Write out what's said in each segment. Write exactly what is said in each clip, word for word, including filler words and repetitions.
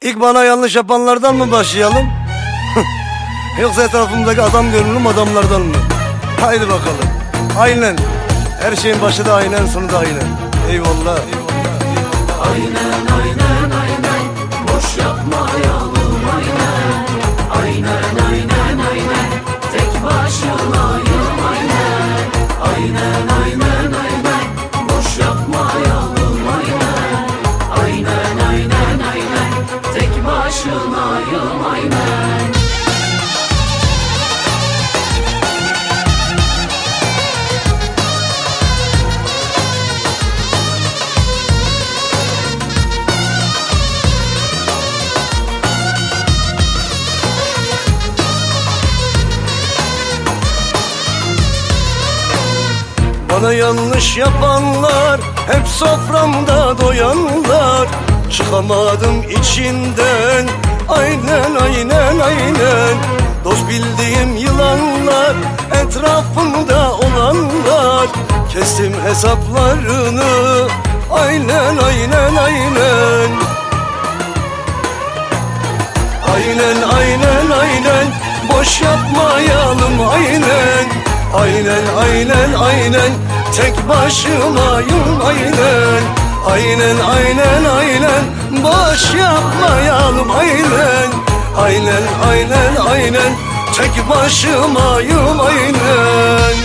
İlk bana yanlış yapanlardan mı başlayalım? Yoksa etrafımdaki adam görünüm adamlardan mı? Haydi bakalım. Aynen. Her şeyin başı da aynen, sonu da aynen. Eyvallah. Eyvallah. Aynen aynen aynen. Boş yapmayalım aynen. Aynen aynen aynen. Tek başınayım aynen. Aynen aynen aynen. Boş yapmayalım aynen. Aynen aynen aynen. Tek başınayım aynen. Bana yanlış yapanlar hep soframda doyanlar. Çıkamadım içinden. Aynen aynen aynen. Dost bildiğim yılanlar, etrafımda olanlar. Kestim hesaplarını. Aynen aynen aynen. Aynen aynen aynen. Boş yapmayalım aynen. Aynen aynen aynen. Tek başımayım aynen. Aynen aynen aynen. Boş yapmayalım aynen. Aynen aynen aynen. Tek başımayım aynen.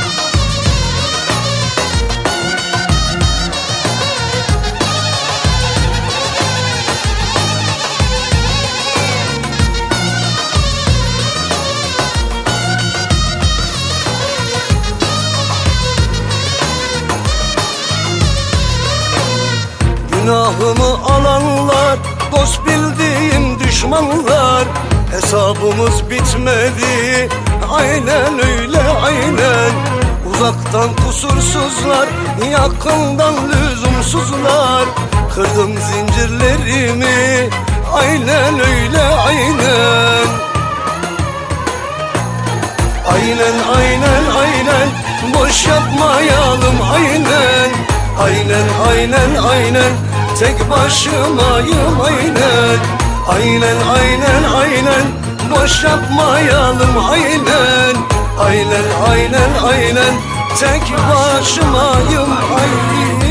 Günahımı alanlar, dost bildiğim düşmanlar. Hesabımız bitmedi, aynen öyle aynen. Uzaktan kusursuzlar, yakından lüzumsuzlar. Kırdım zincirlerimi, aynen öyle aynen. Aynen aynen aynen. Boş yapmayalım aynen. Aynen aynen aynen. Tek başımayım aynen. Aynen aynen aynen. Boş yapmayalım aynen. Aynen aynen aynen. Tek başımayım aynen.